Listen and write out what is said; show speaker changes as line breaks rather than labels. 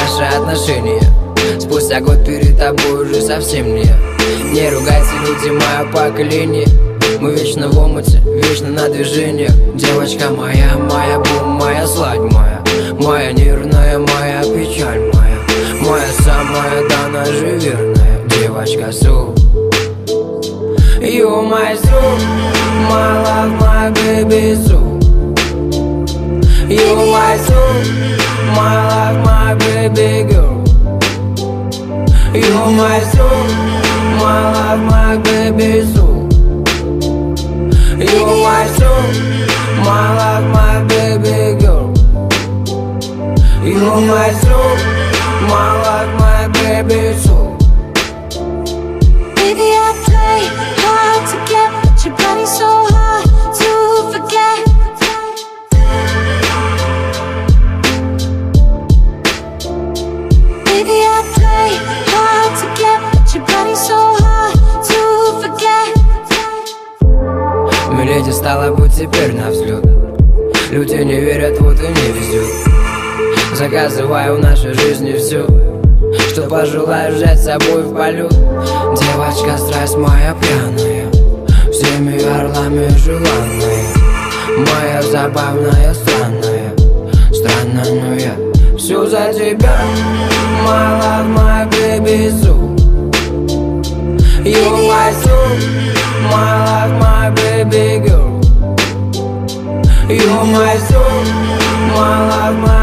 наши отношения. Спустя год перед тобой уже совсем не ругайте, люди, мое поколение. Мы вечно в омуте, вечно на движениях. Девочка моя, моя бум, моя сладь моя, моя нервная, моя печаль моя, моя самая, да она же верная девочка Су. You my soul, my love, my baby Sue. You my soul, my love, my baby girl. You my soul, my love, my baby Sue. You my soul, my love, my baby girl. You my soul, my love, my baby soul.
Baby, I play hard to get, but your body's so hard to forget. Baby, I play hard to get, but your body's so hard to forget.
Миледи, стало быть, теперь на взлет. Люди не верят, вот и не везет. Заказываю в нашей жизни все, что пожелаешь взять с собой в полет. Девочка, страсть моя пьяная, всеми орлами желанная, моя забавная, странная, странная, но я все за тебя. My love, my baby soul. You my soul, my love, my baby girl. You my soul, my love, my